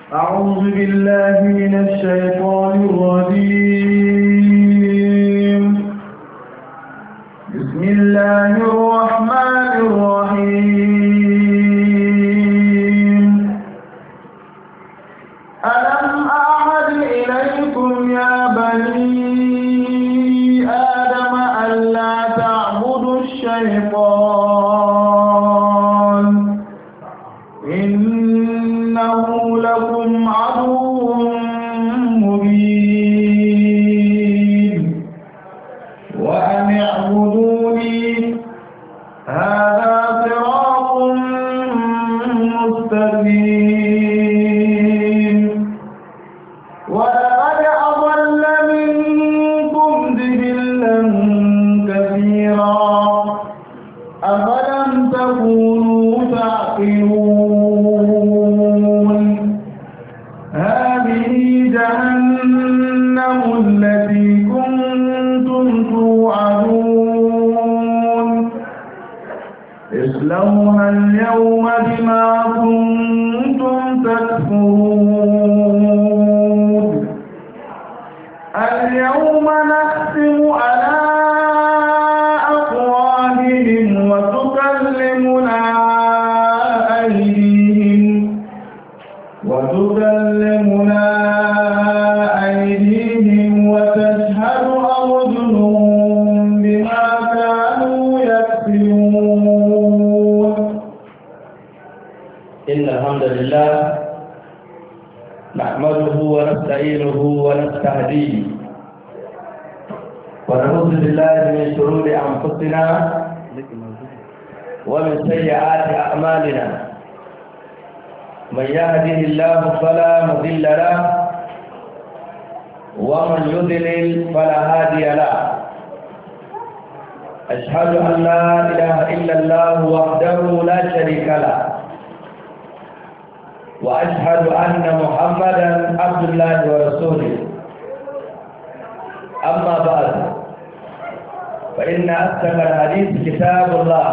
أعوذ بالله من الشيطان الرجيم. بسم الله الرحمن الرحيم. ألم أعهد إليكم يا بني آدم ألا تعبدوا الشيطان إنه لكم عدو مبين وأن اعبدوني هذا صراط مستقيم ولقد أضل منكم جبلا كثيرا أفلم تكونوا تعقلون هذه جهنم التي كنتم توعدون اصلوها اليوم بما كنتم تكفرون اليوم نختم على أفواههم وتكلمنا أيديهم وتشهد أرجلهم بما كانوا يكسبون. إن الحمد لله نحمده ونستعينه ونستهديه ونعوذ بالله من شرور أنفسنا ومن سيئات أعمالنا من يهده الله فلا مضل له ومن يضلل فلا هادي له أشهد أن لا إله إلا الله وحده لا شريك له وأشهد أن محمدا عبد الله ورسوله أما بعد فإن أصدق الحديث كتاب الله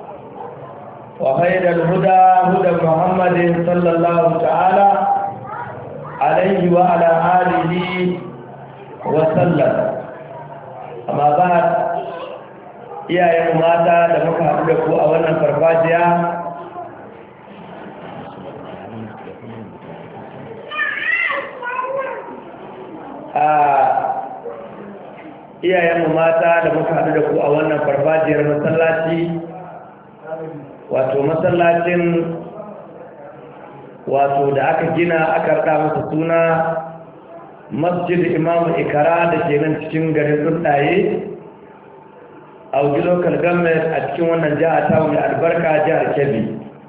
وخير الهدى هدى محمد صلى الله تعالى عليه وعلى آله وسلم. أما بعد iyayen mata da muka haɗu da ku a wannan farfajiya farfajiyar masallaci wato masallacin wato da aka gina aka rada masa suna masjid imam ikara da ke nan cikin garin tsuntsaye a wuji local government a cikin wannan jiha ta mai albarka jihar Kebbi.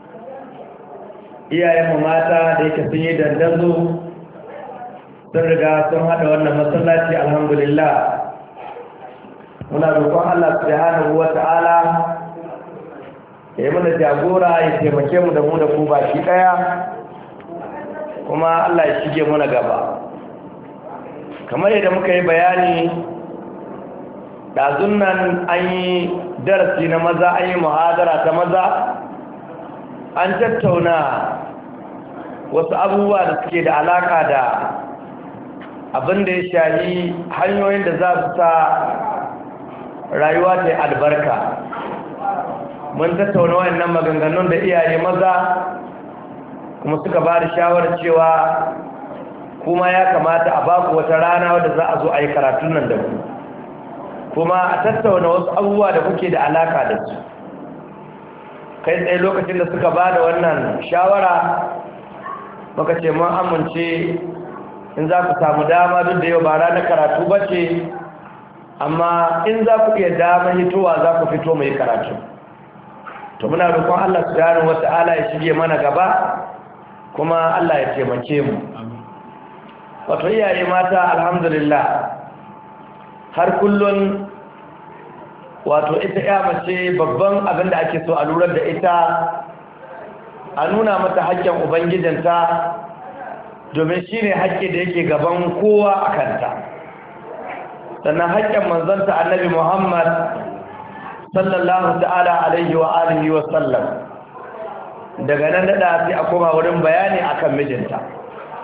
Iyayen mata da yake sun yi dandazo sun riga sun hada wannan masallaci alhamdulillah. Muna roƙon Allah subhanahu wa ta'ala ya yi mana jagora ya taimake mu da mu da ku baki ɗaya kuma Allah ya shige muna gaba. Kamar yadda muka yi bayani ɗazun nan an yi darasi na maza, an yi muhadara ta maza, an tattauna wasu abubuwa da suke da alaka da abin da ya shahi hanyoyin da za su sa rayuwa ta albarka. Mun tattauna wayannan maganganun da iyaye maza kuma suka ba da shawarar cewa kuma ya kamata a baku wata rana wadda za a zo a yi karatun nan da ku kuma a tattauna wasu abubuwa da kuke da alaka da su. Kai tsaye lokacin da suka ba da wannan shawara muka ce mun amince in za ku samu dama duk da yau ba ranar karatu ba ce, amma in za ku iya damar hitowa za ku fito mai karatu. To muna roƙon Allah subhanahu wata'ala ya shige mana gaba kuma Allah ya taimake mu. Wato iyaye mata alhamdulillah har kullun wato ita ya mace babban abin da ake so a lura da ita a nuna mata haƙƙin ubangijinta domin shine haƙƙi da yake gaban kowa a kanta. Sannan haƙƙin manzanta annabi Muhammad sallallahu ta'ala alaihi wa alihi wa sallam daga nan da sai a koma wurin bayani akan mijinta.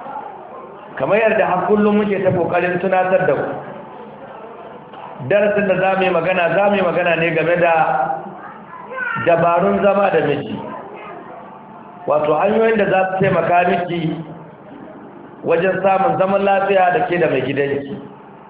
kamar yadda har kullum muke ta kokarin tunatar da ku darasin da za mu yi magana ne game da dabarun zama da miji, wato hanyoyin da za su taimaka miki wajen samun zaman lafiya da ke da mai gidanki.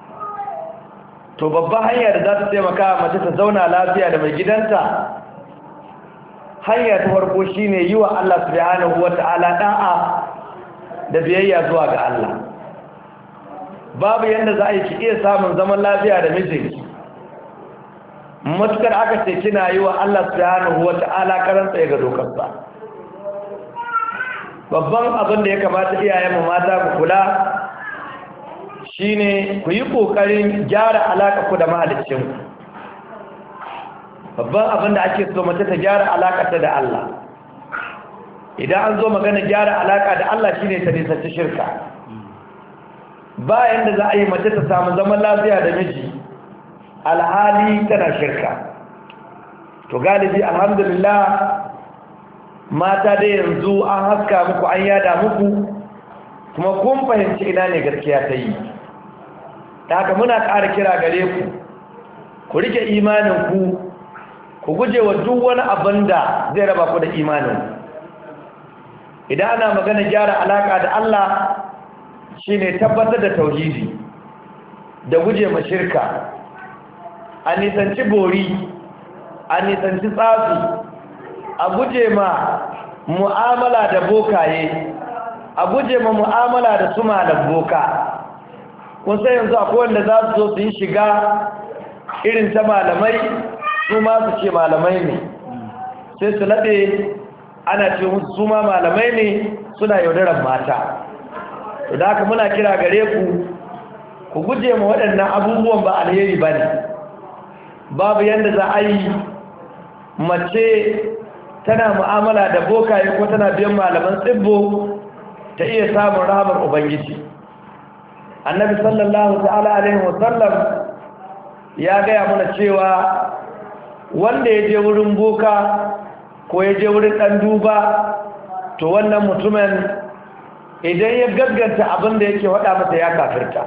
To babban hanya da za ta taimaka mace ta zauna lafiya da mai gidanta, hanya ta farko shine yi wa Allah subhanahu wata'ala da'a da biyayya zuwa ga Allah. Babu yanda za a yi ki iya samun zaman lafiya da mijinki matukar aka ce kina yi wa Allah subhanahu wata'ala karanta ga dokarsa. Babban abin da ya kamata iyayenmu mata ku kula shine ku yi kokarin gyara alaka ku da mahaliccinku. Babban abin da ake so mace ta gyara alakata da Allah. Idan an zo magana gyara alaka da Allah shine ta nisanci shirka. Bayan da za a yi mace ta samu zaman lafiya da miji alhali tana shirka. To galibi alhamdulillah mata da yanzu an haska muku, an yada muku, kuma kun fahimci ina ne gaskiya ta yi. Da haka muna ƙara kira gare ku rike imaninku, ku guje wa duk wani abin da zai raba ku da imaninku. Idan ana magana gyara alaƙa da Allah shine tabbatar da tauhidi da guje ma shirka, a nisanci bori, a nisanci tsafi, a guje ma mu'amala da bokaye, a guje ma mu'amala da su malam boka. Kun sai yanzu akwai wanda za su zo su yi shiga irin ta malamai, su ma su ce malamai ne, sai su laɗe ana ce musu su ma malamai ne, suna yaudarar mata. Da haka muna kira gare ku guje ma waɗannan abubuwan, ba alheri ba ne. Babu yadda za a yi mace tana mu'amala da bokaye ko tana biyan malaman tsibbo ta iya samun rahamar Ubangiji. Annabi sallallahu ta'ala alaihi wasallam ya gaya mana cewa wanda ya je wurin boka ko ya je wurin ɗan duba, to wannan mutumin idan ya gagganta abin da yake waɗa masa ya kafirta.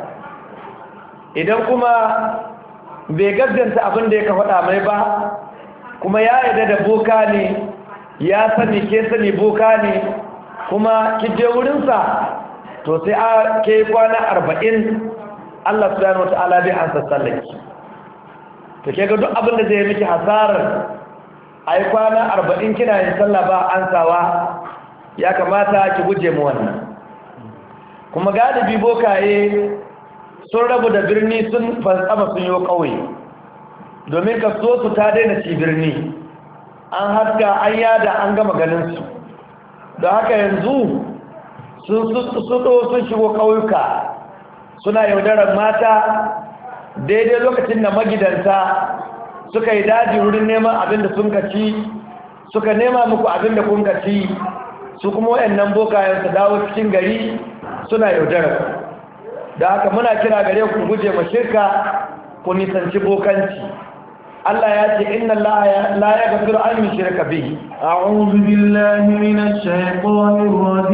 Idan kuma bai gagganta abin da yake waɗa mai ba, kuma ya yarda da boka ne, ya sani ke sani boka ne, kuma kije wurinsa, to sai a ke kwana 40 Allah subhanahu wata'ala bai ansa sallaki. To ke ga duk abin da zai miki hasarar ai kwana 40 kina yin sallah ba ansawa, ya kamata ki guje mu wannan. Kuma galibi bokaye sun rabu da birni, sun fantsama sun yi ƙauye, domin kaso su ta daina ci birni, an haska an yada an gama ganinsu. Don haka yanzu sun shigo ƙauyuka suna yaudarar mata daidai lokacin da magidanta suka yi daji wurin neman abin da sun kaci, suka nema muku abin da kun kaci, su kuma waɗannan bokayen su dawo cikin gari suna yaudarar. Da haka muna kira gare ku guje ma shirka, ku nisanci bokanci. Allah ya ce inna Allah la yaghfiru an yushraka bihi. A'udhu billahi minash shaitanir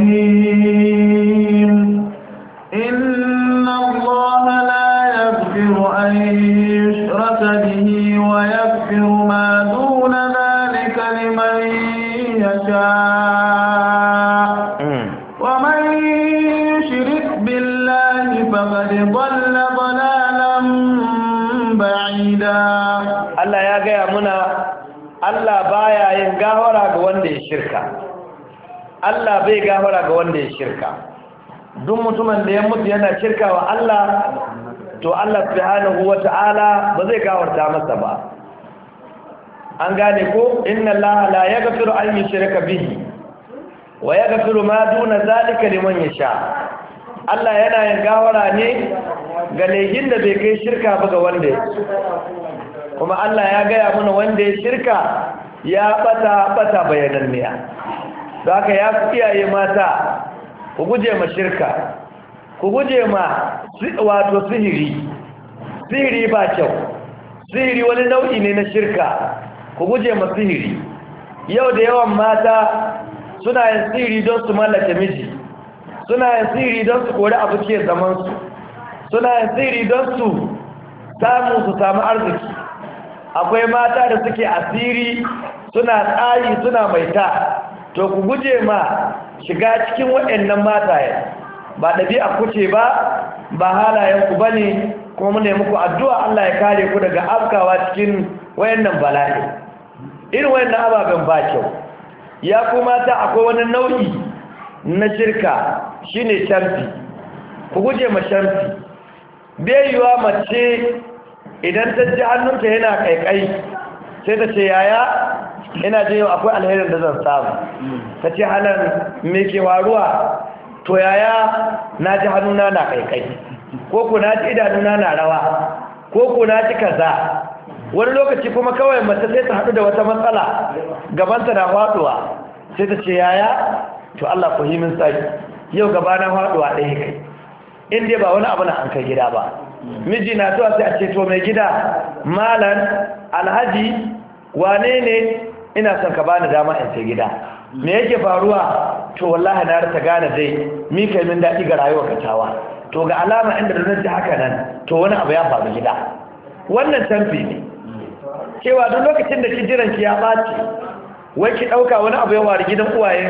rajim. Inna Allah la yaghfiru an yushraka bihi wa yaghfiru ma duna dhalika liman yasha. فقد ضل ضلالا بعيدا. Allah ya gaya muna Allah baya yin gafara ga wanda ya shirka. Allah bai gafara ga wanda ya shirka. Duk mutumin da ya mutu yana shirka wa Allah, to Allah subhanahu wata'ala ba zai gafarta masa ba. An gane ko inna Allah la yaghfiru an yushraka bihi wa yaghfiru ma duna zalika liman yasha. Allah yana yin gawara ne ga laifin da bai kai shirka ba ga wanda ya. Kuma Allah ya gaya mana wanda ya shirka ya bata bayananniya. Da haka ya fi iyaye mata ku guje ma shirka, ku guje ma wato sihiri. Sihiri ba kyau, sihiri wani nau'i ne na shirka, ku guje ma sihiri. Yau da yawan mata suna yin sihiri don su mallake miji, suna yin sihiri don su kori abu ke zamansu, suna yin sihiri don su samu arziki. Akwai mata da suke asiri suna tsayi suna maita, to ku guje ma shiga cikin waɗannan mataye, ba ɗabi'a kuce ba halayenku ba ne, kuma mu nemi ku addu'a Allah ya kare ku daga afkawa cikin wayannan bala'i. Irin wayannan ababen ba kyau. Ya kuma ta akwai wani nau'i na shirka shine shamfi. Ku guje ma shamfi. Bai yiwa mace idan ta ji hannunta yana kaikai sai ta ce yaya ina je yau akwai alherin da zan samu. Ta ce halan me ke waruwa? To yaya na ji hannuna na kaikai, ko ku na ji idanuna na rawa, ko ku na ji kaza. Wani lokaci kuma kawai mace sai ta haɗu da wata matsala gabanta na faɗuwa sai ta ce yaya to Allah ku yi min sai yau gaba na faɗuwa ɗaya kai, in dai ba wani abu na an kai gida ba. Miji na zuwa sai a ce to mai gida malan alhaji wane ne, ina son ka bani dama in sai gida. Me yake faruwa? To wallahi na rasa gane dai mi kai min daɗi ga rayuwar katawa. To ga alama inda da ji haka nan to wani abu ya faru gida. Wannan tamfi ne cewa duk lokacin da kijiran ki ya ɓaci wai ki ɗauka wani abu ya wari gidan uwayen,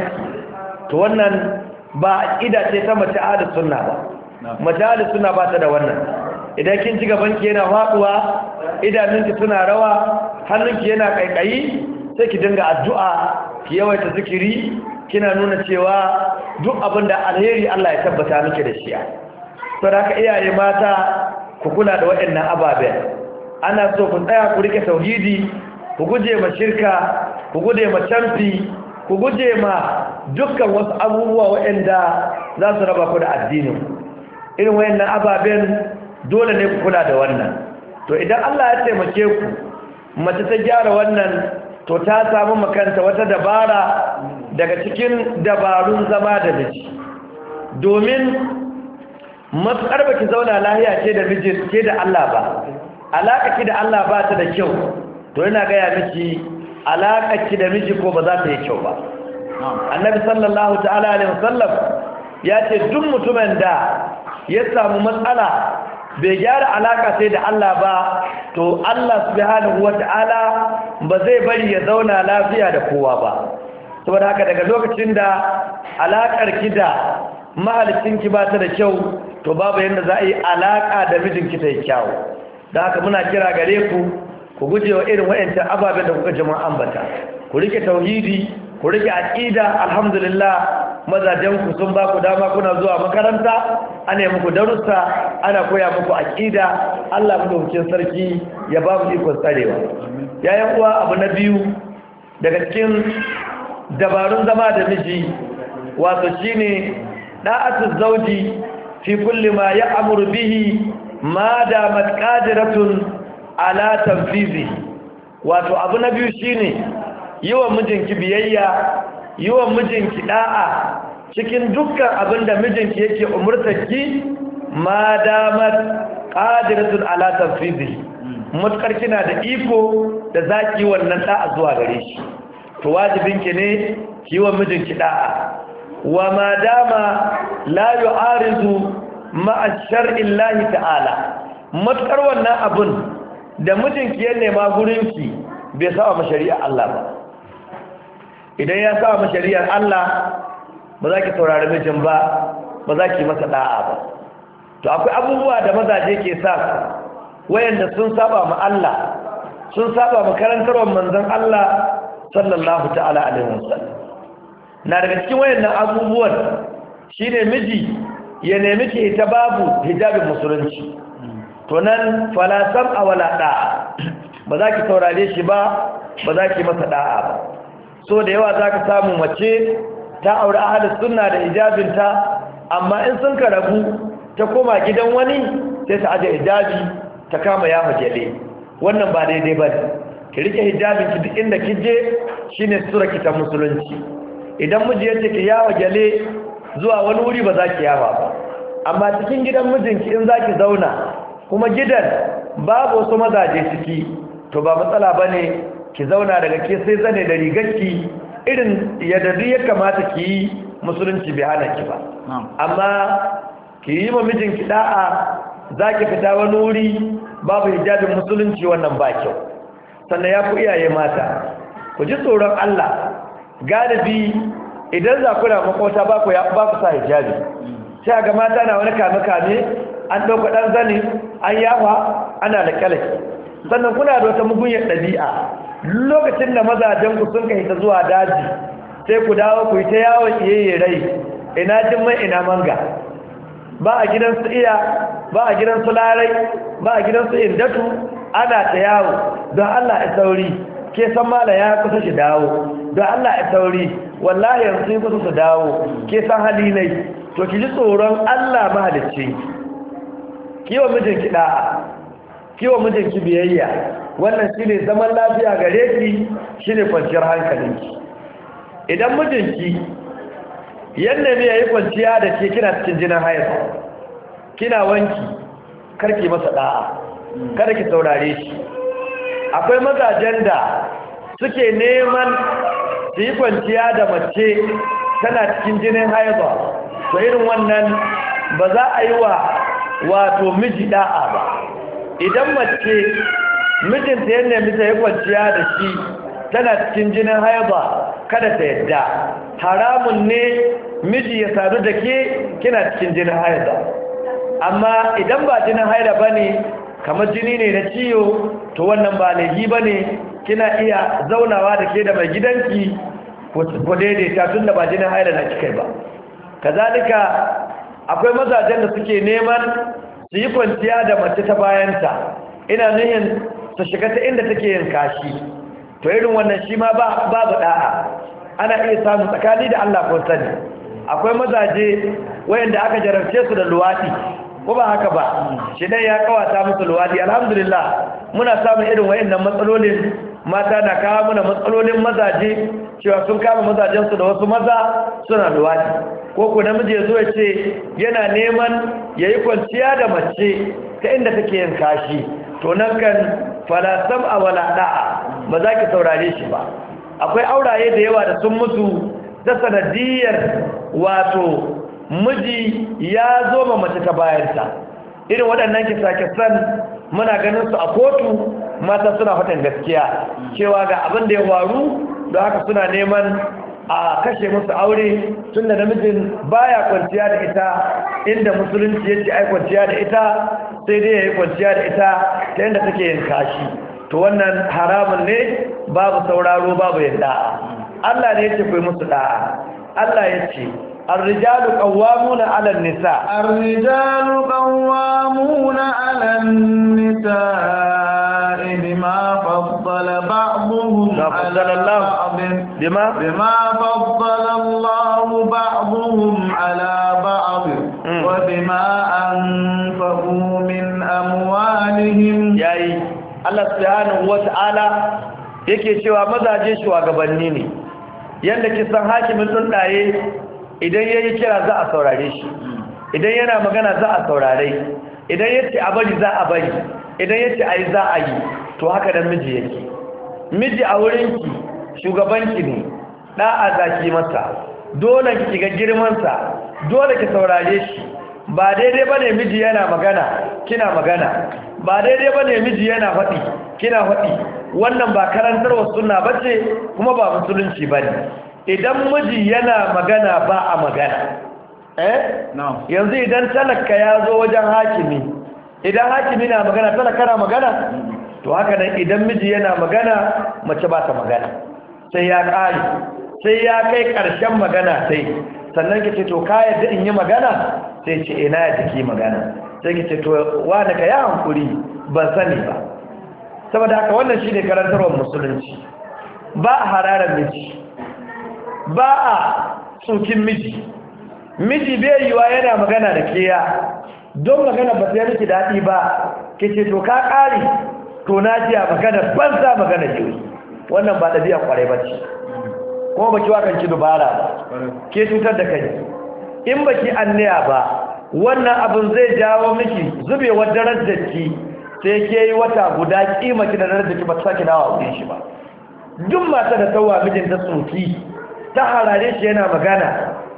to wannan ba aqida ce ta mace ahlus sunna ba. Mace ahlus sunna ba ta da wannan. Idan kin ci gaban ki yana faduwa, idanunki suna rawa, hannunki yana kaikayi, sai ki dinga addu'a, ki yawaita zikiri, kina nuna cewa duk abin da alheri Allah ya tabbata miki da shi. To da haka iyaye mata ku kula da waɗannan ababen. Ana so ku tsaya ku rike tauhidi, ku guje ma shirka, ku guje ma canfi, ku guje ma dukkan wasu abubuwa waɗanda za su raba ku da addinin. Irin waɗannan ababen dole ne ku kula da wannan. To idan Allah ya taimake ku mace ta gyara wannan, to ta samu makanta wata dabara daga cikin dabarun zama da miji. Domin matuƙar baki zauna lahiya ce da miji ce da Allah ba, alaƙa ki da Allah ba ta da kyau, to yana gaya miki alaƙa ki da miji ko ba za ta yi kyau ba. Annabi sallallahu ta'ala alaihi wasallam ya ce duk mutumin da ya samu matsala bai gyara alaka sai da Allah ba, to Allah subhanahu wata'ala ba zai bari ya zauna lafiya da kowa ba. Saboda haka daga lokacin da alakar ki da mahalicinki ba ta da kyau, to babu yadda za a yi alaka da mijinki ta yi kyau. Da haka muna kira gare ku guje wa irin wayancan ababen da kuka jama'a ambata. Ku rike tauhidi, ku rike aqida. Alhamdulillah mazajenku sun ba ku dama kuna zuwa makaranta, ana yi muku darussa, ana koya muku aqida. Allah madaukakin sarki ya ba mu ikon tsarewa. Yayin uwa, abu na biyu daga cikin dabarun zama da miji wato shine da'atu zawji fi kulli ma ya'muru bihi ma damat qadiratun ala tanfizi. Wato abu na biyu shine yiwa mijinki biyayya, yiwa mijinki da'a cikin dukkan abinda mijinki yake umurtarki ma damat qadiratun ala tanfizi. Mutkar kina da iko da zaki wannan da'a zuwa gare shi, to wajibinki ne yiwa mijinki da'a. Wa ma dama la yu'arizu ma'a shar'illahi ta'ala. Mutkar wannan abun da mijinki ya nema gurinki bai saba shari'ar Allah ba. Idan ya saba shari'ar Allah, ba za ki saurari mijin ba, ba za ki masa da'a ba. To akwai abubuwa da mazaje ke sa wayanda sun saba ma Allah, sun saba ma karantarwar manzon Allah sallallahu ta'ala alaihi wasallam. Na daga cikin wayannan abubuwan shine miji ya nemi ki ta babu hijabin musulunci. To nan fala sam'a wala da'a, ba za ki saurare shi ba, ba za ki masa da'a ba. So da yawa za ka samu mace ta aure ahlus sunna da hijabinta, amma in sun ka rabu ta koma gidan wani sai ta aje hijabi ta kama yawo gele. Wannan ba daidai ba ne. Ki rike hijabinki duk inda kije, shine sura ki ta musulunci. Idan miji yace ki yawo gele zuwa wani wuri ba za ki yawa ba, amma cikin gidan mijinki in za ki zauna kuma gidan babu wasu mazaje ciki, to ba matsala bane ki zauna daga ke sai zane da rigarki irin yadda duk ya kamata ki yi musulunci bai hana ki ba amma ki yi ma mijinki da'a zaki fita wani wuri babu hijabin musulunci wannan ba kyau. Sannan ya ku iyaye mata ku ji tsoron Allah galibi idan za ku na makota ba ku sa hijabi sai ga mata na wani kame an ɗauka ɗan zane an yafa ana da kyalaki. Sannan kuna da wata mugunyar ɗabi'a lokacin da mazajen ku sun kai ta zuwa daji sai ku dawo ku yi ta yawon iyaye rai ina jimai ina manga ba a gidan su iya ba a gidan su larai ba a gidan su indatu ana ta yawo don Allah ya sauri ke san mala ya kusa shi dawo don Allah ya sauri wallahi yanzu sun kusa su dawo ke san hali nai to ki ji tsoron Allah mahalicci kiwa mijinki da'a kiwa mijinki biyayya wannan shine zaman lafiya gare ki shine kwanciyar hankalinki. Idan mijinki yanda me yayi kwanciya da ke kina cikin jinin haihuwa kina wanki karki masa da'a kada ki saurare shi. Akwai mazajen da suke neman su yi kwanciya da mace tana cikin jinin haihuwa to irin wannan ba za a yi wato miji da'a ba. Idan mace mijinta ya nemi ta yi kwanciya da shi tana cikin jinin haihuwa kada ta yadda. Haramun ne miji ya sadu da ke kina cikin jinin haihuwa. Amma idan ba jinin haihuwa ba ne kamar jini ne na ciwo to wannan ba laifi ba ne kina iya zaunawa da ke da mai gidanki ku daidaita tun da ba jinin haihuwa na kikai ba. Kazalika akwai mazajen da suke neman su yi kwanciya da mace ta bayanta ina nuhin su shiga ta inda take yin kashi to irin wannan shi ma babu da'a. Ana iya samu tsakani da Allah ko sani akwai mazaje wayanda aka jarabce su da luwadi ko ba haka ba shi dai ya kawata musu luwadi. Alhamdulillah muna samun irin wayannan matsalolin mata na kawo mana matsalolin mazaje cewa sun kama mazajensu da wasu maza suna luwadi ko ku namiji ya zo ya ce yana neman ya yi kwanciya da mace ta inda take yin kashi to nan kan falasam a wala da'a ba za ki saurare shi ba. Akwai auraye da yawa da sun mutu ta sanadiyar wato miji ya zo ma mace ta bayanta. Irin waɗannan kisa-kisan muna ganin su a kotu mata suna fatan gaskiya cewa ga abin da ya waru don haka suna neman a kashe musu aure tunda namijin baya kwanciya da ita inda musulunci yace ai kwanciya da ita sai dai yayi kwanciya da ita ta inda take yin kashi to wannan haramun ne babu sauraro babu yadda. Allah ne yace ku yi musu da'a. Allah yace الرجال قوامون على النساء الرجال قوامون على النساء بما فضل بعضهم على بعض بما فضل الله بعضهم على بعض وبما أنفقوا من أموالهم yayi Allah subhanahu wata'ala yake cewa mazaje shugabanni ne yanda kisan hakimin tsundaye idan yayi kira za a saurare shi idan yana magana za a saurare idan yace a bari za a bari idan yace ayi za a yi to haka dan miji yake. Miji a wurinki shugabanki ne da'a zaki masa dole ki ga girman sa dole ki saurare shi. Ba daidai bane miji yana magana kina magana ba daidai bane miji yana faɗi kina faɗi wannan ba karantarwa sunna bace kuma ba musulunci bane. Idan miji yana magana ba a magana yanzu idan talaka ya zo wajen hakimi idan hakimi na magana talaka na magana to haka nan idan miji yana magana mace ba ta magana sai ya ƙari sai ya kai ƙarshen magana sai sannan ki ce to ka yadda in yi magana sai ce ina ya take magana sai ki ce to wani ka ya hankuri ban sani ba. Saboda haka wannan shine karantarwar musulunci. Ba a hararar miji ba a tsokin miji bai yiwa yana magana da kiya don magana ba ta miki daɗi ba ke ce to ka ƙari to na jiya magana banza magana jiwi wannan ba ɗabi'a ƙwarai ba ce kuma baki wa kanki dubara ba ke cutar da kai in baki anniya ba wannan abin zai jawo miki zubewar darajarki sai ke yi wata guda kimaki da darajarki ba ta sake dawa wurin shi ba. Duk mata da tawa mijinta tsoki ta harare shi yana magana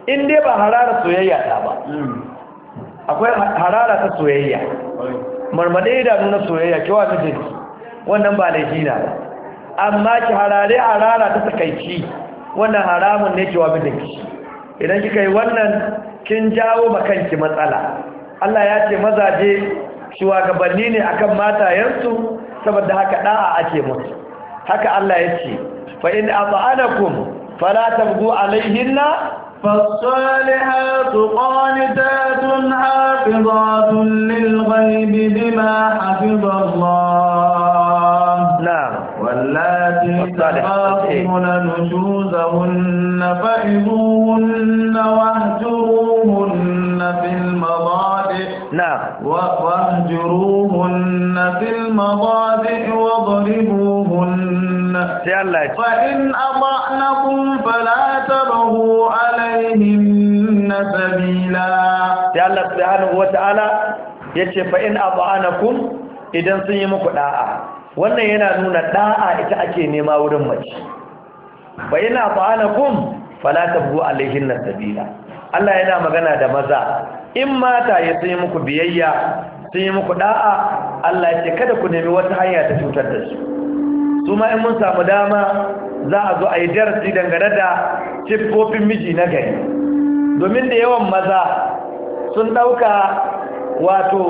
in dai ba harara soyayya ta ba akwai harara ta soyayya marmade idanu na soyayya kiwa mijinki wannan ba laifi na ba amma ki harara ta takaici wannan haramun ne kiwa mijinki idan kika yi wannan kin jawo makanki matsala Allah ya ce mazaje shugabanni ne akan matayensu saboda haka da'a ake musu haka Allah ya ce fa in ata'anakum fala tabghu alaihinna فالصالحات قانتات حافظات للغيب بما حفظ الله نعم واللاتي تخافون نشوزهن فإذوهن واهجروهن في المضاجع نعم واهجروهن في المضاجع واضربوهن فإن أطعنكم فلا تبغوا عليهن سبيلا الله سبحانه وتعالى yace fa in ata'anakum idan sun yi muku da'a wannan yana nuna da'a ita ake nema wurin mace fa in ata'anakum fala tabghu alaihinna sabila Allah yana magana da maza in mata ya sun yi muku biyayya sun yi muku da'a Allah yace kada ku nemi wata hanya ta cutar da su kuma in mun samu dama za a zo a yi darasi dangane da siffofin miji na gari domin da yawan maza sun ɗauka wato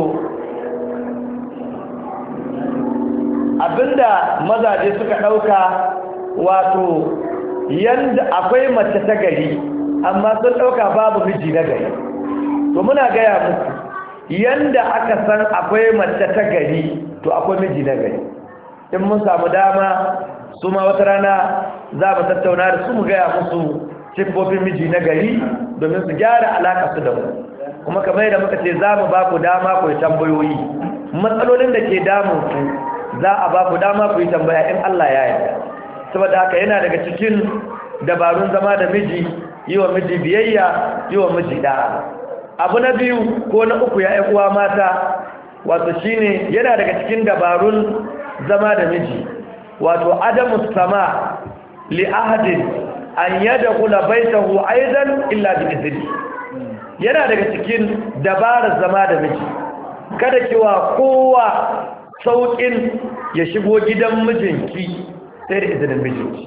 abinda mazaje suka ɗauka wato yanda akwai mace ta gari amma sun ɗauka babu miji na gari to muna gaya muku yanda aka san akwai mace ta gari to akwai miji na gari in mun samu dama su ma wata rana za mu tattauna da su mu gaya musu siffofin miji na gari domin su gyara alaƙa su da mu kuma kamar yadda muka ce za mu ba ku dama ku yi tambayoyi matsalolin da ke damun ku za a ba ku dama ku yi tambaya in Allah ya yarda saboda haka yana daga cikin dabarun zama da miji yi wa miji biyayya yi wa miji da'a abu na biyu ko na uku ya uwa mata wato shine yana daga cikin dabarun zama da miji wato adamu sama li ahadin an yadkhula baytahu aidan illa bi izni yana daga cikin dabarar zama da miji kada kiwa kowa saukin ya shigo gidan mijinki sai da izinin mijinki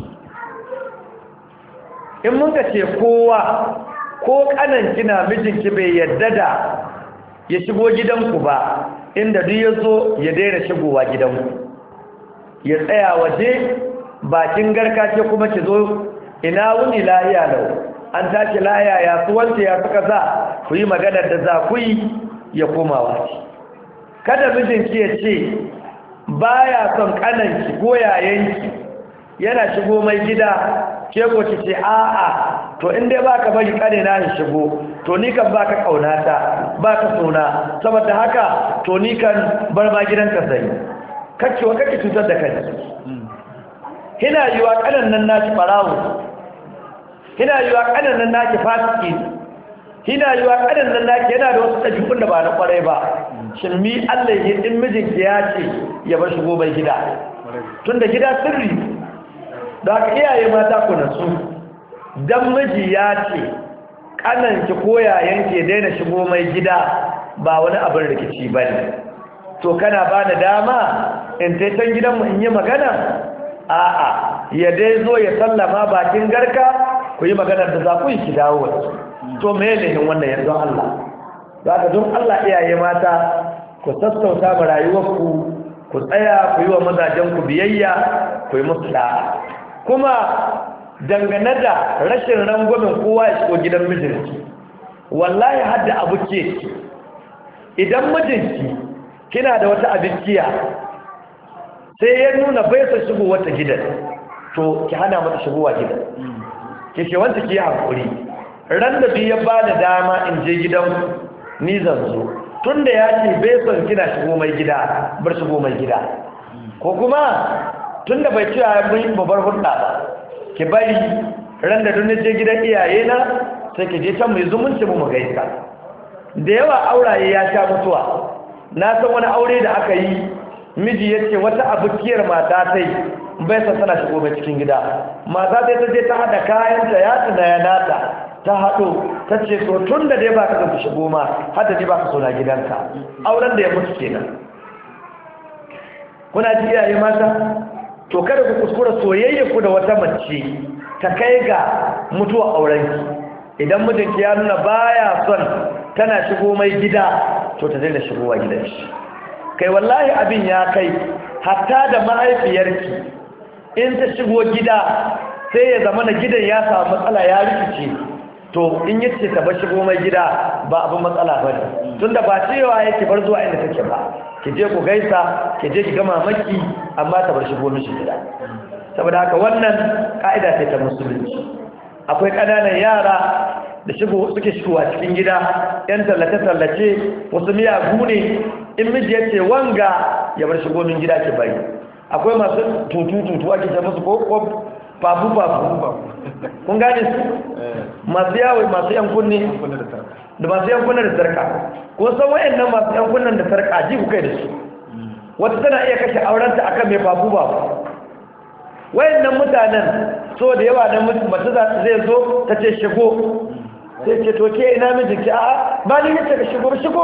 in mun ka ce kowa ko kanan kina mijinki bai yadda da ya shigo gidanku ba inda duk ya zo ya daina shigowa gidanku ya tsaya waje bakin garkace kuma ki zo ina wuni lahiya lau an tashi lahiya ya su wance ya suka za ku yi maganar da za ku yi ya koma wace kada mijinki ya ce baya son kananki ko yayanki yana shigo mai gida ke ko ki ce a'a to in dai baka bari kane na shigo to ni kan baka kaunata baka sona saboda haka to ni kan bar ma gidanka sai kake wa kake cutar da kai hina yiwa kanan nan naki barawo hina yiwa kanan nan naki fasiki hina yiwa kanan nan naki yana da wasu tajibun da ba na kwarai ba shin mi Allah ya din mijinki ya ce ya bar shigo bai gida tunda gida sirri da aka iyaye mata ku nasu dan miji ya ce kananki ko yayanki ya daina shigo mai gida ba wani abin rikici bane to kana ba da dama in taitan gidanmu in yi magana a'a ya dai zo ya sallama bakin garka ku yi maganar da za ku yi ki dawo wasu to me ne wannan yanzu Allah za ka don Allah iyaye mata ku sassauta ma rayuwarku ku tsaya ku yi wa mazajenku biyayya ku yi musu da'a kuma dangane da rashin rangwamen kowa ya shigo gidan mijinki wallahi hadda abu ke idan mijinki kina da wata abinkiya sai ya nuna bai sa shigo wata gidan to ki hana mata shigowa gidan ki ce wanda ki yi hankuri ran da biyu ba da dama in je gidan ni zan zo tunda ya ce bai son kina shigo mai gida bar shigo mai gida ko kuma tunda bai ce ya yi babbar hulɗa ba ki bari ran da dunne je gidan iyaye na sai ki je can mai zumunci mu gaisa da yawa auraye ya sha mutuwa na san wani aure da aka yi miji ya ce wata abukiyar mata ta yi bai san tana shigo mai cikin gida mata ta je ta haɗa kayanta ya tuna ya nata ta haɗo ta ce to tun da dai ba ka zama shigo ma har da dai ba ka so na gidanka auren da ya mutu kenan. Kuna ji iyaye mata to kada ku kuskura soyayya ku da wata mace ta kai ga mutuwa aurenki. Idan mijinki ya nuna baya son tana shigo mai gida to ta daina shigowa gidan shi. Kai wallahi abin ya kai hatta da mahaifiyarki in ta shigo gida sai ya zama na gidan ya samu matsala ya rikice to in yace ta bar shigo mai gida ba abin matsala bane tunda ba cewa yake bar zuwa inda take ba ki je ku gaisa ki je ki ga mamaki amma ta bar shigo mishi gida. Saboda haka wannan kaida ce ta musulunci. Akwai kananan yara da suke shigowa cikin gida yan tallace wasu miyagu ne in miji yace wanga ya bar shigo min gida ki bari. Akwai masu tutu ake ta musu ko babu kun gane su masu yawo masu yan kunne da masu yan kunne da sarka ko san wayannan masu yan kunnen da sarka ji ku kai da su wata tana iya kashe aurenta akan mai babu wayannan mutanen so da yawa da mace zai zo ta ce shigo sai ce to ke ina mijinki a ba ni yace ka shigo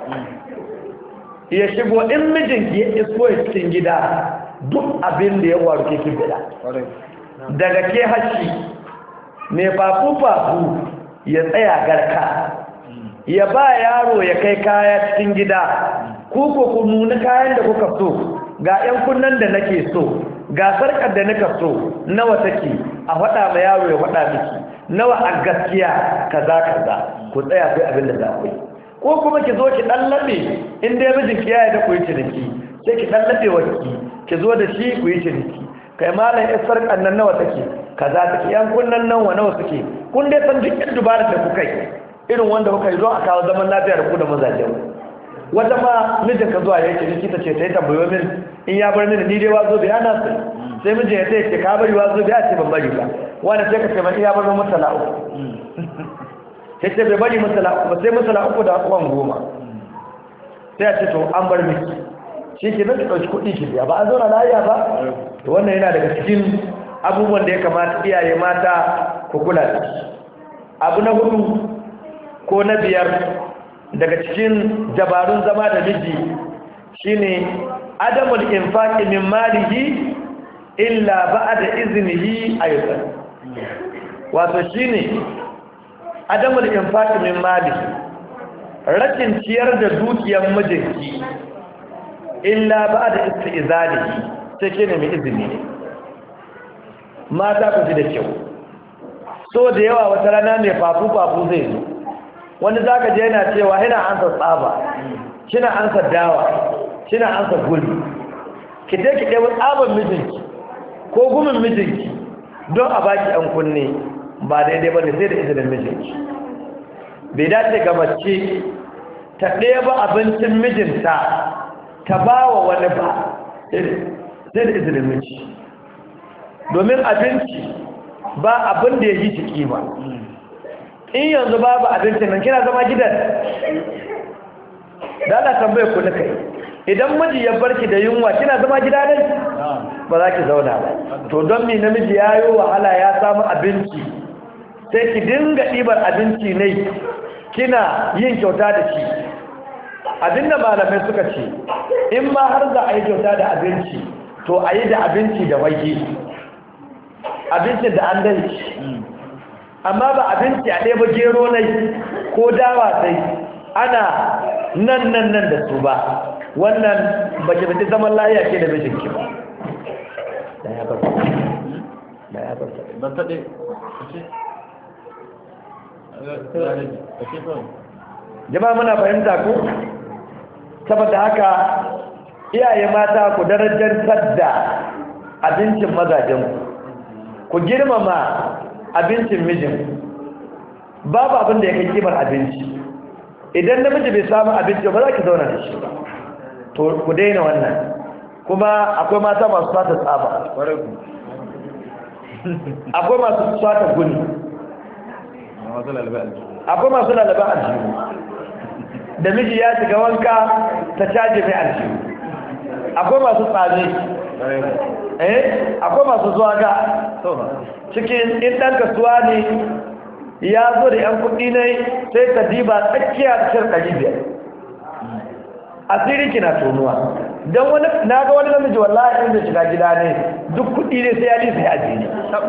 ya shigo in mijinki ya iso cikin gida duk abin da ya waru ke kibida daga ke hashi mai fafu ya tsaya garka ya ba yaro ya kai kaya cikin gida ku nuna kayan da kuka so ga 'yan kunnan da nake so ga sarkar da nika so nawa take a faɗa ma yaro ya faɗa miki nawa a gaskiya kaza ku tsaya sai abin da za ku yi ko kuma ki zo ki ɗallaɓe inda ya mijinki ya yi da ku yi ciniki sai ki ɗallaɓe wakki ki zo da shi ku yi ciniki kai malam isar kannan nawa take kaza take yan kunnan nan wa nawa suke kun dai san duk dubara da kuka yi irin wanda kuka yi don a kawo zaman lafiya da ku da mazajen wata ma mijin ka zuwa yake likita ce ta yi tambayo min in ya bar mini ni dai wazo bai ana sai mijin ya ce ka bari wazo bai a ce ban bari ba wanda sai ka ce man iya bar min masala uku sai ce bai bari masala uku ba sai masala uku da kwan 10 sai a ce to an bar miki shi ke nan ɗauki kuɗi ki biya ba a zauna lafiya ba to wannan yana daga cikin abubuwan da ya kamata iyaye mata ku kula da abu na 4 ko na 5 daga cikin dabarun zama da miji shine adamul infaqi min malihi illa ba'da iznihi ayatan wato shine adamul infaqi min malihi rashin ciyar da dukiyar mijinki illa ba da istizalihi sai ke nemi izini ne mata ku ji da kyau so da yawa wata rana mai fafu zai zo wani zaka je yana cewa yana ansa tsaba kina ansa dawa kina ansa guli ki je ki ɗaya tsaban mijinki ko gumin mijinki don a baki an kunne ba daidai ba ne sai da izinin mijinki bai dace ga mace ta ɗaya ba abincin mijinta ta ba wa wani ba sai da izinin miji domin abinci ba abin da ya yi ciki ba in yanzu babu abincin nan kina zama gidan da ana tambaye ku na kai idan miji ya barki da yunwa kina zama gida ne ba za ki zauna ba to don me namiji ya yi wahala ya samu abinci sai ki dinga ɗibar abinci ne kina yin kyauta da shi abinda malamai suka ce in ma har za a yi kyauta da abinci to a yi da abinci da wage abincin da an dai amma ba abinci a ɗaya ba gero nai ko dawa sai ana nan da su ba wannan ba ki fiti zaman lahiya ke da mijinki ba da ya bar ban taɗe jama'a muna fahimta ku saboda haka iyaye mata ku darajantar da abincin mazajen ku girmama abincin mijin babu abin da ya kai kimar abinci idan namiji bai samu abinci ba za ki zauna da shi ba to ku daina wannan kuma akwai mata masu sata tsaba akwai masu sata guni akwai masu lalaba aljihu da miji ya shiga wanka ta caje mai aljihu akwai masu tsame akwai masu zuwa ga cikin in ɗan kasuwa ne ya zo da yan kuɗi ne sai ta diba tsakiya da shir 500 asiri kina tonuwa don wani na ga wani namiji wallahi inda shiga gida ne duk kuɗi ne sai ya lisa ya ajiye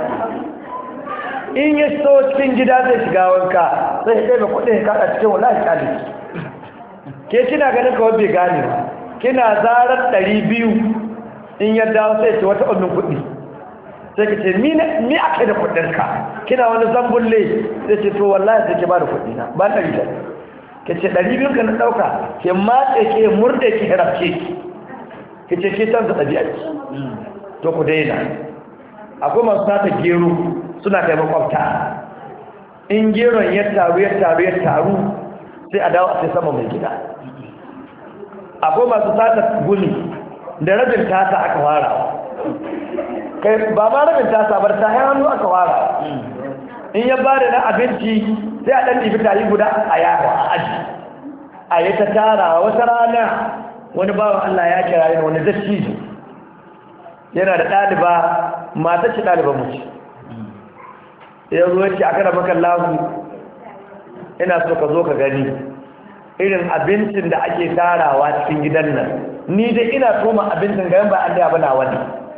in ya so cikin gida zai shiga wanka sai ya ɗaya kuɗin ya kaɗa cikin wallahi ƙali ke kina ganin kawai bai gane ba kina zarar 200 in ya dawo sai ce wata ɓannin kuɗi sai ka ce mi ake da kuɗinka kina wani zambulle sai ce to wallahi sai ke ba da kuɗina ba 100 ke ce 200 ka na ɗauka ke matse ke murɗe ke harafce ke ce ke canza ɗabi'a ce to ku daina akwai masu sata gero suna kai makwabta in geron ya taru sai a dawo a sai sama mai gida akwai masu sata guni da rabin tasa aka wara kai ba ma rabin tasa bar ta hannu aka wara in ya bada na abinci sai a ɗan ɗifi tari guda a yawa a aji a yi ta tara wata rana wani bawan Allah ya kira yana wani dattijo yana da ɗaliba matar ce ɗaliban mace ya zo ya ce a kada maka lahu ina so ka zo ka gani irin abincin da ake tarawa cikin gidan nan ni dai ina toma abincin gayan ba an da bana wani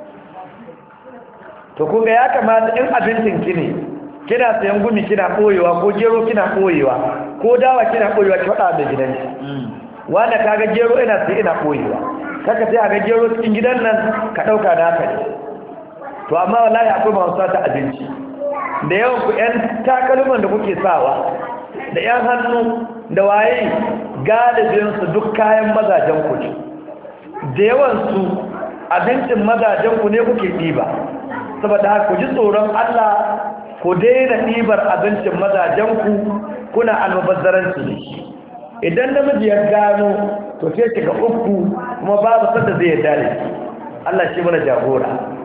to kun ga ya kamata in abincin ki ne kina sayan gumi kina koyewa ko gero kina koyewa ko dawa kina koyewa ki faɗa da gidan ki wanda kaga gero ina sai ina koyewa kaka sai ga gero cikin gidan nan ka dauka da haka ne to amma wallahi akwai masu sata abinci da yawan ku ƴan takalman da kuke sawa da ƴan hannu da waye galibin su duk kayan mazajen ku ne da yawan su abincin mazajen ku ne kuke diba saboda haka ku ji tsoron Allah ku daina ɗibar abincin mazajenku kuna almubazzaranci ne idan namiji ya gano to sai ki ga uku kuma babu sanda zai yarda da Allah shi mana jagora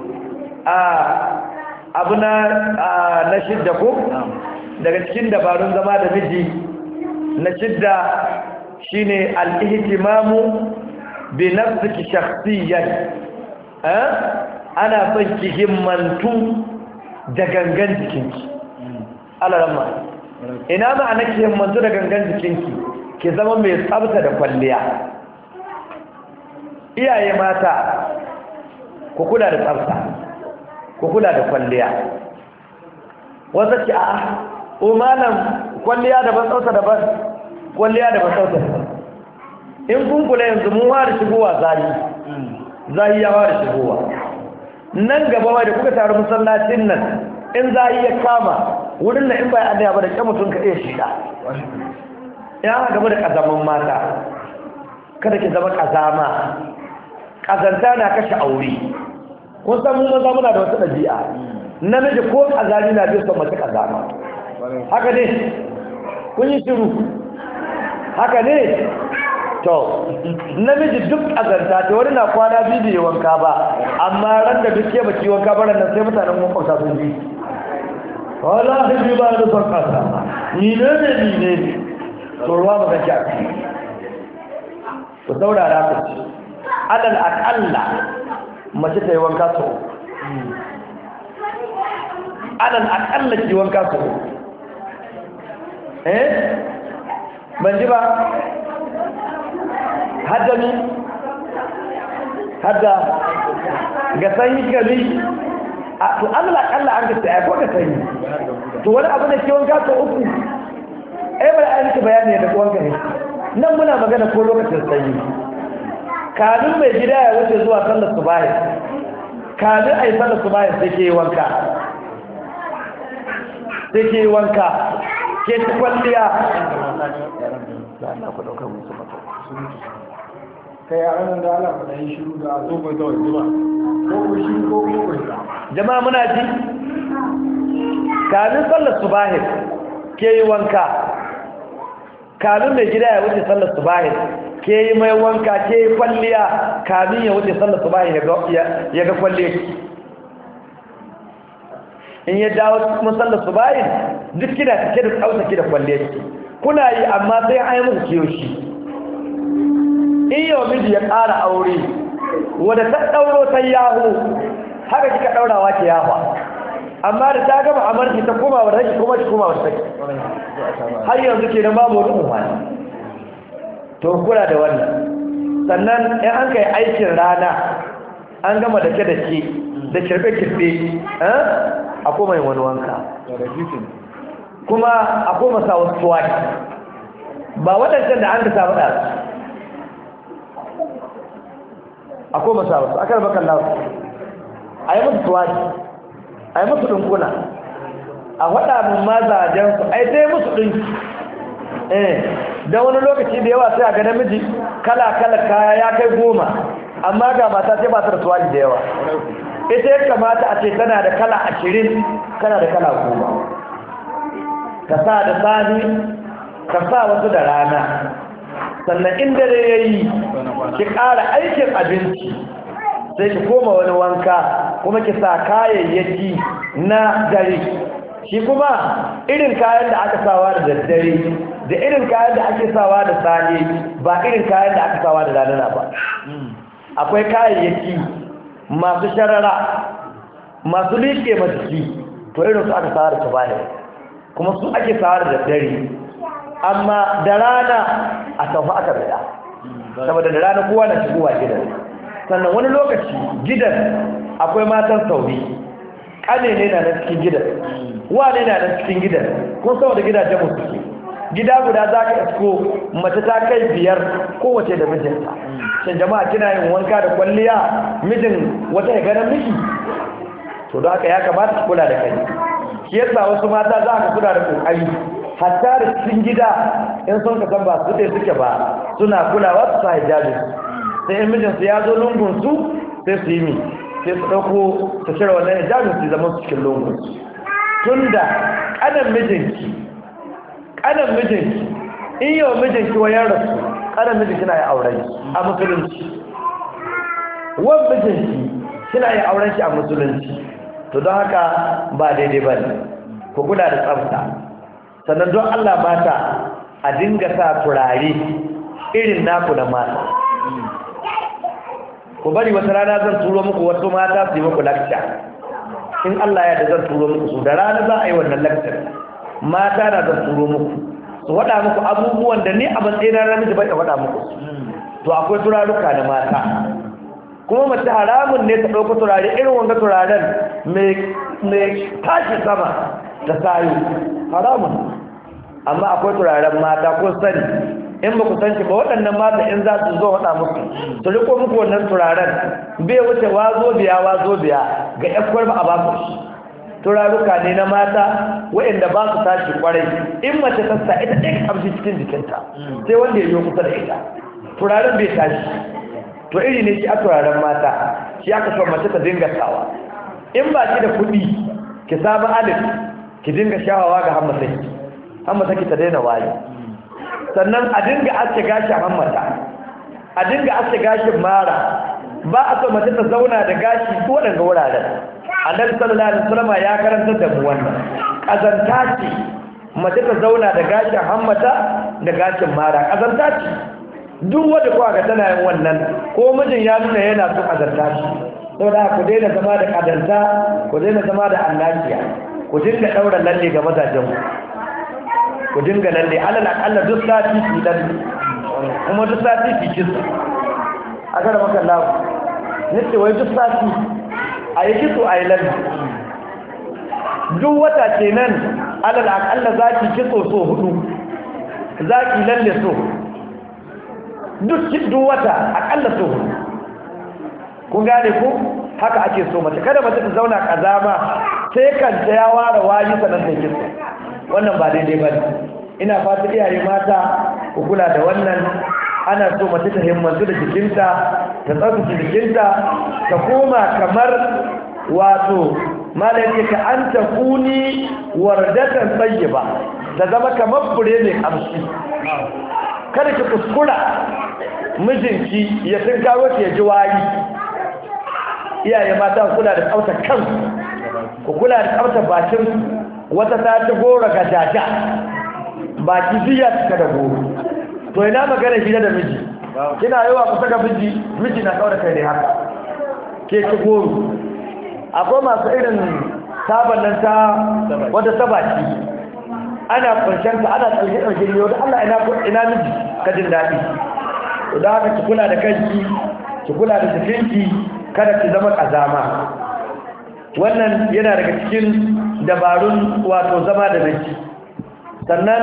abu na shidda ko daga cikin dabarun zama da miji na shidda shine al-ihtimamu bi nafsiki shakhsiyan ana son ki himmantu da gangan jikinki alarama ina ma'ana ki himmantu da gangan jikinki ki zama mai tsabta da kwalliya iyaye mata ku kula da tsabta ku kula da kwalliya wanda ce a umanan kwalliya da ban tsauta daban kwalliya da ban tsauta daban in kun kula yanzu mun fara shigowa zahi ya fara shigowa nan gaba mai da kuka taru masallacin nan in za a iya kama wurin da in bai adaya ba da kyan mutum ka iya shiga ya gaba da kazaman mata kada ki zama kazama kazanta na kashe aure kun san mun maza muna da wata ɗabi'a namiji ko kazani na biyu son mace kazama haka ne kun yi shiru haka ne to namiji duk azanta ta wani na kwana biyu wanka ba amma ran da duk ke baki wanka ba ran sai mutanen makwabta sun ji wallahi bi ba da son kasa ni ne to ruwa ba kake a ku saurara ku ci alal aqalla mace ta yi wanka so alal aqalla ki wanka so ban ji ba haddani hadda ga sanyi gari a to Allah kalla an ga sai ko ga sanyi to wani abu da ke wanka to uku bari an yi bayani da wanka ne nan muna magana ko lokacin sanyi kafin mai gida ya wuce zuwa sallar subahi kafin ai sallar subahi sai ke wanka ke ci kwalliya da Allah ku dauka musu mata kai yaran da Allah ku yi shiru da zo ko to zuba ko ku shi ko jama'a muna ji kafin sallar subahi ke yi wanka kafin mai gida ya wuce sallar subahi ke yi mai wanka ke yi kwalliya kafin ya wuce sallar subahi ya ga kwalliya in ya dawo kuma sallar subahi duk kina cike da tsautaki da kwalliya kuna yi amma sai an yi muku kiyoshi in yau miji ya ƙara aure wadda ta ɗauro ta yahu haka kika ɗaurawa ke yawa amma da ta gama amarki ta koma wa take kuma ta koma wa take har yanzu kenan babu wani umarni to kula da wannan sannan in an kai aikin rana an gama da ke da kirbe-kirbe a koma yin wani wanka kuma a koma sa wasu tuwaki ba waɗancan da an ka samu ɗasu a koma sa wasu aka raba kan lafi a yi musu tuwaki a yi musu ɗinkuna a waɗa mun mazajensu a yi ta musu ɗinki don wani lokaci da yawa sai a ga namiji kala-kala kaya ya kai 10 amma ga mata sai ba ta da tuwaki da yawa ita ya kamata a ce tana da kala 20 kana da kala 10 ka sa da sani ka sa wasu da rana sannan inda da ya yi ki ƙara aikin abinci sai ki koma wani wanka kuma ki sa kayayyaki na dare shi kuma irin kayan da aka sawa da daddare da irin kayan da ake sawa da sani ba irin kayan da aka sawa da rana ba akwai kayayyaki masu sharara masu liƙe majiki to irin su aka sawa da tabaya kuma su ake sawa da daddare amma da rana a tafi aka bada saboda da rana kowa na shigowa gidan sannan wani lokaci gidan akwai matan sauri ƙane ne na cikin gidan wane na cikin gidan kun saboda gidajen mu suke gida guda za ka isko mace ta kai 5 kowace da mijinta shin jama'a kina yin wanka da kwalliya mijin wata ya ganin miki to da haka ya kamata ki kula da kai shi yasa wasu mata za ka kula da kokari hatta da cikin gida in sun ka san ba su dai suke ba suna kulawa su sa hijabi sai in mijinsu ya zo lungun su sai su yi mi sai su ɗauko su cire wannan hijabin su zama su cikin lungun tunda ƙanan mijinki in yau mijinki wa yan rasu ƙanan mijinki na yi auren a musulunci wan mijinki kina yi auren shi a musulunci to don haka ba daidai ba ne ku kula da tsafta sannan don Allah mata a dinga sa turare irin naku na mata ku bari wata rana zan turo muku wasu mata su yi muku lakca in Allah ya da zan turo muku su da rana za a yi wannan lakcar mata na zan turo muku su waɗa muku abubuwan da ni a matsayin namiji bai waɗa muku to akwai turaruka na mata kuma mace haramun ne ta ɗauka turare irin wanga turaren mai tashi sama da sayo haramun amma akwai turaren mata ko sani in ba ku san shi ba waɗannan mata in za su zo waɗa muku su riko muku wannan turaren bai wuce wazo biya ga ƴakwar ba a ba ku shi turaruka ne na mata waɗanda ba su tashi kwarai in mace ta sa ita ɗaya kamshi cikin jikinta sai wanda ya yi kusa da ita turaren bai tashi to iri ne shi a turaren mata shi aka son mace ta dinga sawa in ba ki da kuɗi ki samu alif ki dinga shawawa ga hammasaki ta daina waye sannan a dinga aske gashin hammata a dinga aske gashin mara ba a so mace ta zauna da gashi ko waɗanda wuraren annabi sallallahu alaihi wasallam ya karanta da mu wannan kazanta ce mace ta zauna da gashin hammata da gashin mara kazanta ce duk wanda kuwa ga tana yin wannan ko mijin ya nuna yana so kazanta ce saboda ku daina zama da kadanta ku daina zama da annakiya ku dinga daura lalle ga mazajen ku dinga lalle alal akalla duk sati ki lalle kuma duk sati ki kisa aka da maka lawo nace wai duk sati ayi kiso ayi lalle duk wata kenan alal akalla zaki kiso so 4 zaki lalle so duk wata akalla so 4 kun gane ku haka ake so mace kada mace ta zauna kazama sai kanta ya ware wayi sanan da kiso wannan ba daidai ba ina fata iyaye mata ku kula da wannan ana so mace ta himmantu da jikinta ta tsaftace jikinta ta koma kamar wato malaka ka anta kuni wardatan tayyiba ta zama kamar fure mai kamshi kada ki kuskura mijinki ya tinkawo ki ya ji wayi iyaye mata ku kula da tsaftar kanku ku kula da tsaftar bakin wata ta ci gora ga jaja baki biya ta da goro to ina magana shi da miji kina yawa ku saka miji na kaura kai ne haka ke ci goro akwai masu irin taban nan ta wata sabaki ana kunshanta ana tsalge ne wanda Allah ina miji ka jin daɗi to da haka ki kula da kanki ki kula da jikinki kada ki zama kazama wannan yana daga cikin dabarun wato zama da miji sannan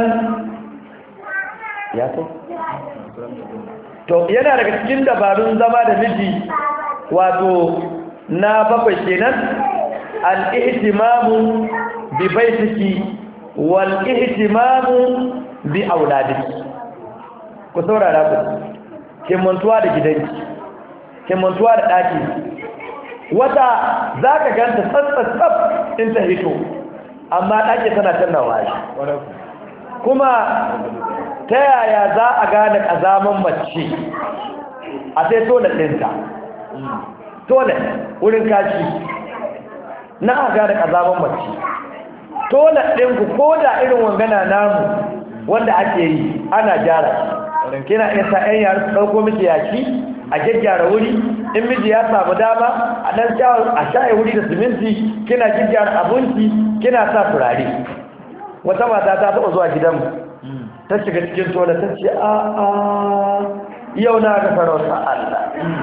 ya kai to yana daga cikin dabarun zama da miji wato na bakwai kenan al-ihtimamu bi baitiki wal ihtimamu bi auladiki ku saurara ku himmantuwa da gidanki himmantuwa da daki wata zaka ganta tsatsatsaf in ta hito amma daki tana tannawa shi kuma ta yaya za a gane kazaman mace a sai toilet ɗinta toilet wurin kashi na a gane kazaman mace toilet ɗinku ko da irin wangana namu wanda ake yi ana gyara kina iya sa 'yan yara su ɗauko miki yaki a gyaggyara wuri in miji ya samu dama a ɗan a shaye wuri da siminti kina gyaggyara abinci kina sa turare wata mata ta taɓa zuwa gidanmu ta shiga cikin tola ta ce a yau na ga sarauta Allah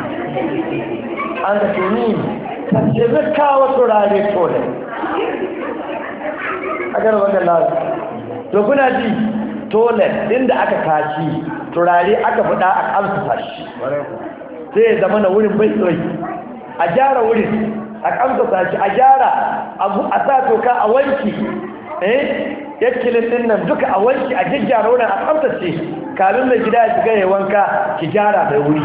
an ga ce ni ta ce zai kawo turare tola a gara wajen lafi to kuna ji tola inda aka kashi turare aka fuda a kamsa shi sai ya zama na wurin bai tsoyi a gyara wurin a kamsa shi a gyara a sa toka a wanki yakilin din nan duka a wanki a gyaggyara wurin a tsaftace kamin mai gida ya shiga ya wanka ki gyara da wuri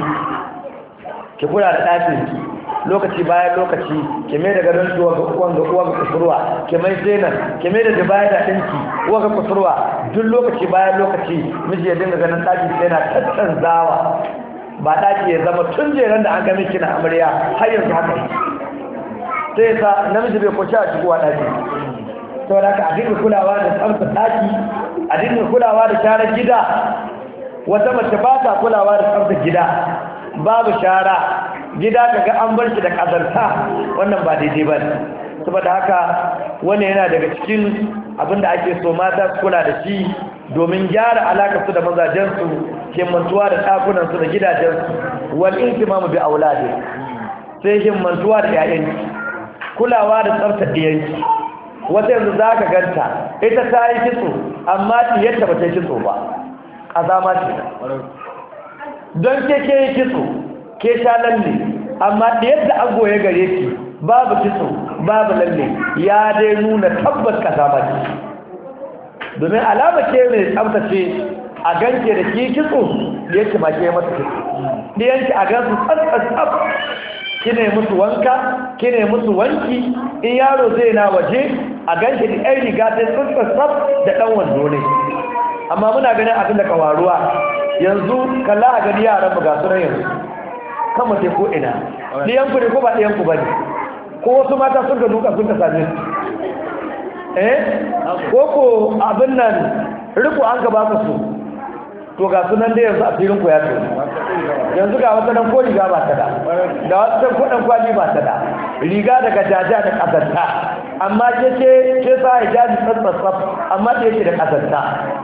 ki kula da ɗakin lokaci bayan lokaci ki mai da gadon tuwa ga uwan ga kusurwa ki mai zenan ki mai da dubaya da ɗinki uwa ga kusurwa duk lokaci bayan lokaci miji ya dinga ganin ɗakin sai na tattanzawa ba ɗaki ya zama tun jeren da an gami kina amarya har yanzu haka sai sa namiji bai kwace a shigowa ɗaki sau da a dinga kulawa da tsamsa ɗaki a dinga kulawa da sharar gida wata mace ba ta kulawa da tsamsa gida babu shara gida kaga an bar shi da ƙazarta wannan ba daidai ba ne saboda haka wani yana daga cikin abinda ake so mata su kula da shi domin gyara alaƙarsu da mazajensu himmantuwa da ɗakunansu da gidajensu wal intimamu bi auladi sai himmantuwa da 'ya'yanki kulawa da tsaftar ɗiyanki wata yanzu za ka ganta ita ta yi kitso amma ɗiyarta ba ta yi kitso ba a zama ce don ke yi kitso ke sha lalle amma ɗiyar da an goye gare ki babu kitso babu lalle ya dai nuna tabbas ka zama ce domin alama ke mai tsabtace a ganke da ke kitso ɗiyarki ma ke mata kitso ɗiyarki a gansu tsab kine musu wanka kine musu wanki in yaro zai na waje a ganshi da ɗan riga sai tsutsasaf da ɗan wando ne amma muna ganin abin da kawaruwa yanzu kalla a gani yaran mu ga sunan yanzu kan mace ko ina ɗiyanku ne ko ba ɗiyanku ba ne ko wasu mata sun ga duka sun ka same su ko ko abin nan riko an ka ba su to ga sunan da yanzu a filin ku ya ce yanzu ga wata nan ko riga ba ta da wata ko dan kwali ba ta da riga daga jaja da kazanta amma ke sa hijabi tsatsaf amma da yake da kazanta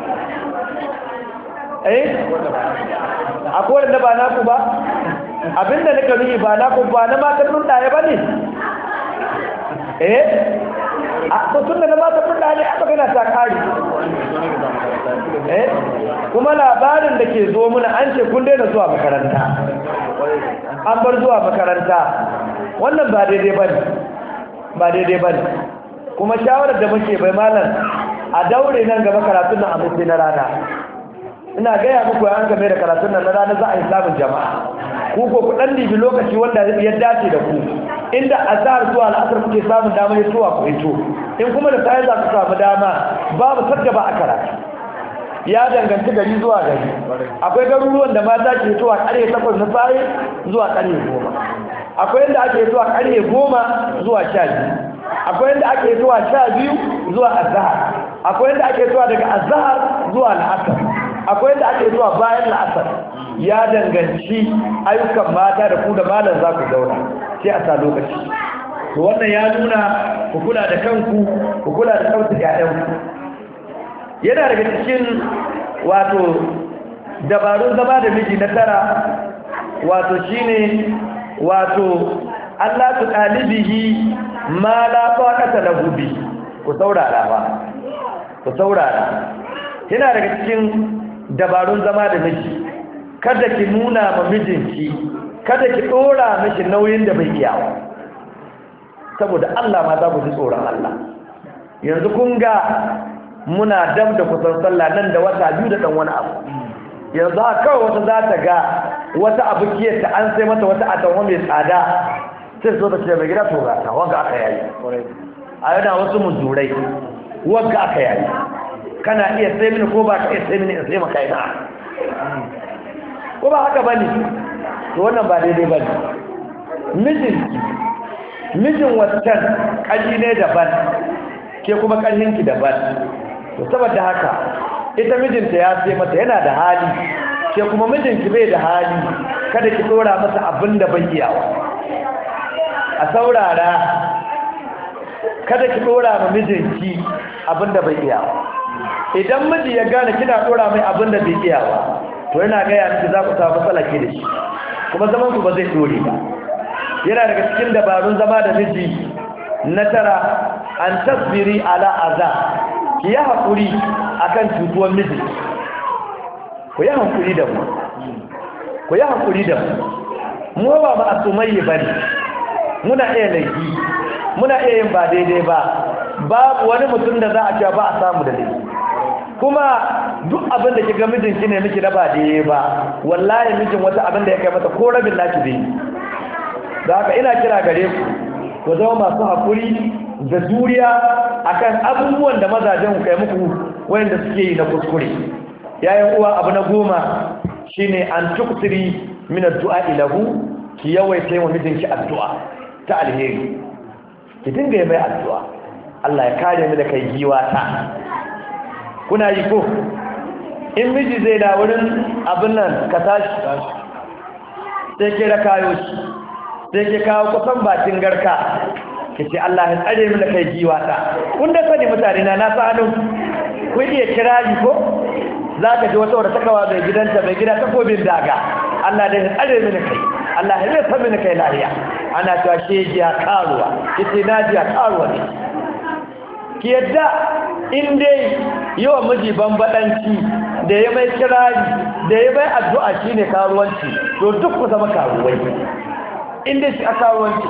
akwai wanda ba naku ba abinda nika nuni ba naku ba na matan rundaye ba ne a tun da na matan rundaye a magana ta kari kuma labarin da ke zo muna an ce kun daina zuwa makaranta an bar zuwa makaranta wannan ba daidai ba ne kuma shawarar da muke bai malam a daure nan gaba karatun nan a mutu na rana ina gaya muku ya an game da karatun nan na rana za a yi samun jama'a ku ko ku dan dibi lokaci wanda ya dace da ku inda azhar zuwa al'asar kuke samun dama ya tuwa ku ito in kuma da sai za ku samu dama babu sadda ba a karatu ya danganci gari zuwa gari akwai garuruwan da mata ke zuwa ƙarfe 8 na safe zuwa ƙarfe 10 akwai inda ake zuwa ƙarfe 10 zuwa 12 akwai inda ake zuwa 12 zuwa azhar akwai inda ake zuwa daga azhar zuwa al'asar akwai inda ake zuwa bayan al'asar ya danganci ayyukan mata da ku da malam za ku zauna sai a sa lokaci to wannan ya nuna ku kula da kanku ku kula da kanku ƴaƴanku. Yana daga cikin wato dabarun zama da miji na tara wato shine wato Allah tu ɗalibihi ma la faqata lahu bi. Ku saurara ba, ku saurara. Yana daga cikin dabarun zama da miji, kada ki nuna ma mijinki, kada ki dora mishi nauyin da bai iya ba, saboda Allah ma za ku ji tsoron Allah. Yanzu kun ga muna dab da kusan sallah nan da wata 2 da dan wani abu. Yanzu haka kawai wata za ta ga wata abu kiyarta an sai mata wata atamwa mai tsada, sai so ta ce mai gida tura ta wanga aka yayi. A yana wasu muzurai wanga aka yayi, kana iya sai mini ko ba ka iya sai mini in sai maka ina, ko ba haka bane? To wannan ba daidai bane. Mijin wancan kalli ne daban, ke kuma kallinki daban. To saboda haka ita mijinta ya sai mata yana da hali, ke kuma mijinki bai da hali, kada ki dora masa abin da bai iyawa. A saurara, kada ki dora ma mijinki abin da bai iyawa. Idan miji ya gane kina dora mai abin da bai iyawa, to yana ga ya miki za ku samu matsala ke da shi, kuma zaman ku ba zai dore ba. Yana daga cikin dabarun zama da miji na tara, an tasbiri ala aza, ki yi haƙuri akan cutuwar miji. Ku yi haƙuri da mu, ku yi haƙuri da mu ba mu asumai bane, muna iya laifi, muna iya yin ba daidai ba, babu wani mutum da za a cewa ba a samu da laifi. Kuma duk abin da kiga mijinki ne miki na ba daidai ba, wallahi mijin wata abin da ya kai mata ko rabin naki bai. Da haka ina kira gare ku zama masu haƙuri da juriya akan abubuwan da mazajen ku kai muku wanda suke yi na kuskure. Yayin uwa, abu na 10 shine an tuktiri min addu'a ilahu, ki yawaita wa mijinki addu'a ta alheri, ki dinga yi mai addu'a. Allah ya kare mu da kai giwa ta. Kuna yi ko? In miji zai da wurin abin nan ka tashi, sai ke da kayo shi, sai ke kawo kusan bakin garka, ki ce Allah ya tsare mu da kai giwa ta. Kun da sani mutane na sa hannu, kun iya kirari ko? Za ka ji wata wadda takawa mai gidanta, mai gida takobin daga, Allah da ya tsare mu da kai, Allah ya zai sami da kai lahiya. Ana cewa shegiya karuwa, ki ce najiya karuwa ne. Ki yadda in dai yawan miji bambadanci da ya mai kirari da ya mai addu'a shine karuwanci, to duk ku zama karuwai. In dai shi a karuwanci,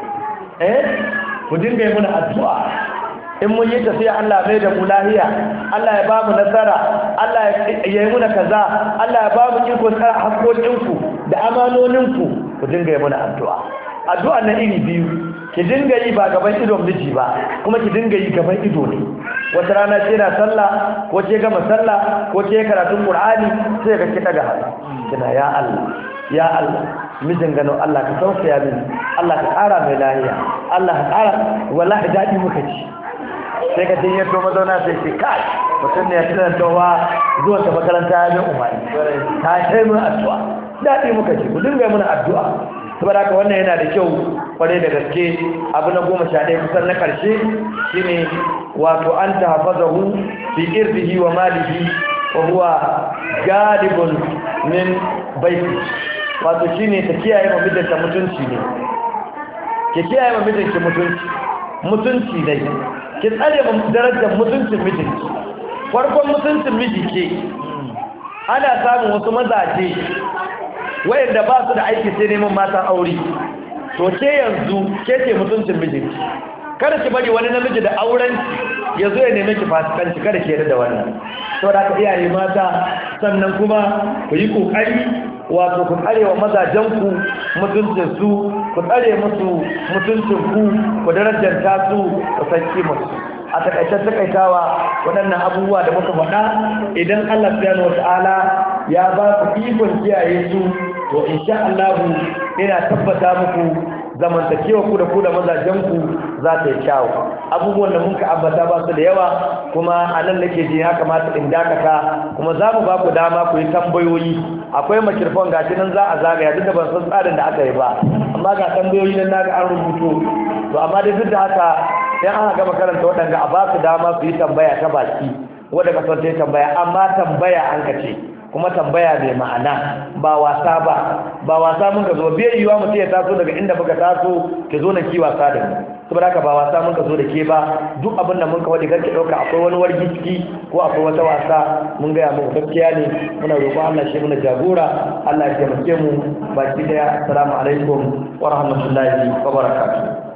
ku dinga yi muna addu'a. In mun yi tafiya Allah mai da mu lahiya, Allah ya ba mu nasara, Allah ya yi muna kaza, Allah ya ba mu iko tsara haƙoƙinku da amanoninku, ku dinga yi muna addu'a. Addu'a na iri biyu, ki dinga yi ba gaban idon miji ba, kuma ki dinga yi gaban ido ne. Wata rana ce na sallah, ko ce gama sallah, ko ce karatun Qur'ani, sai ga ki daga hannu kina ya Allah, ya Allah, mijin gano Allah ka tausaya mini, Allah ka ƙara mai lahiya, Allah ka ƙara, wallahi daɗi muka ci. Sai ka dinga to mazauna sai ce kai mutum ne ya tana tawa zuwa ta makaranta ya min umarni, ta kai mun addu'a, daɗi muka ci, ku dinga mun addu'a. Saboda haka wannan yana da kyau kwarai da gaske. Abu na 11 kusan na karshe shine wato an tahfazahu fi irdihi wa malihi wa huwa galibun min baiti. Wato shine ta kiyaye ma mijinta mutunci ne, ki kiyaye ma mijinki mutunci ne, ki tsare ma darajar mutuncin mijinki. Farkon mutuncin miji ke ana samun wasu mazaje wayanda ba su da aiki sai neman matan aure, to ke yanzu ke ce mutuncin mijinki. Kada ki bari wani namiji da auren ya zo ya neme ki fasikanci, kada ki yarda da wannan. Saboda ka iyaye mata, sannan kuma ku yi kokari wato ku tsare wa mazajenku mutuncin su, ku tsare musu mutuncin ku darajanta su, ku san kimar su. A takaitawa waɗannan abubuwa da muka faɗa, idan Allah subhanahu wata'ala ya ba ku ikon kiyaye su, to insha Allah ina tabbata muku zamantakewa ku da mazajen ku za ta yi kyawu. Abubuwan da mun ka ambata ba su da yawa kuma a nan nake ji ya kamata in dakata, kuma za mu ba ku dama ku yi tambayoyi. Akwai makirfon gashi nan za a zagaya duk da ban san tsarin da aka yi ba, amma ga tambayoyi nan naga an rubuto. To amma dai duk da haka idan aka gama karanta waɗanda a ba su dama su yi tambaya ta baki wadda kasar ta yi tambaya, amma tambaya an ka ce kuma tambaya mai ma'ana, ba wasa mun ka zo bai yiwa mutum ya taso daga inda muka taso ke zo na ki wasa da mu, saboda haka ba wasa mun ka zo da ke ba. Duk abin da mun ka wadi garke ɗauka akwai wani wargi ciki ko akwai wata wasa, mun gaya muku gaskiya ne. Muna roƙon Allah shi muna jagora, Allah ya taimake mu baki daya. Assalamu alaikum wa rahmatullahi wa barakatuh.